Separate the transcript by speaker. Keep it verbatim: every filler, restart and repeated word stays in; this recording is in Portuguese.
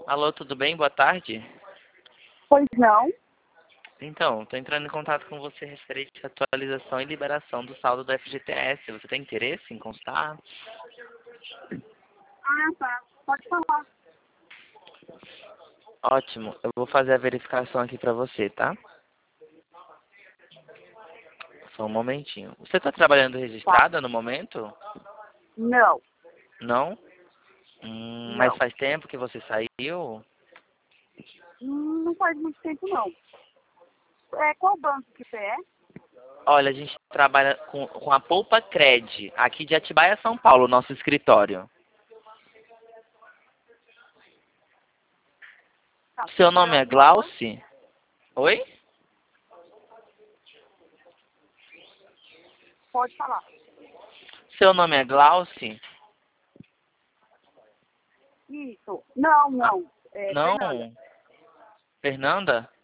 Speaker 1: Alô, tudo bem? Boa tarde.
Speaker 2: Pois não.
Speaker 1: Então, estou entrando em contato com você referente à atualização e liberação do saldo do F G T S. Você tem interesse em constar?
Speaker 2: Ah, tá. Pode falar.
Speaker 1: Ótimo. Eu vou fazer a verificação aqui para você, tá? Só um momentinho. Você está trabalhando registrada no momento?
Speaker 2: Não,
Speaker 1: Não? Hum, mas
Speaker 2: não.
Speaker 1: faz tempo que você saiu?
Speaker 2: Hum, Não faz muito tempo, não. É, qual banco que você é?
Speaker 1: Olha, a gente trabalha com, com a Poupa Cred, aqui de Atibaia, São Paulo, nosso escritório.
Speaker 2: Tá,
Speaker 1: Seu
Speaker 2: quer
Speaker 1: nome é
Speaker 2: alguma coisa?
Speaker 1: Glauci? Oi?
Speaker 2: Pode falar.
Speaker 1: Seu nome é Glauci?
Speaker 2: Isso. Não,
Speaker 1: Ah,
Speaker 2: não. É,
Speaker 1: não?
Speaker 2: Fernanda.
Speaker 1: Fernanda?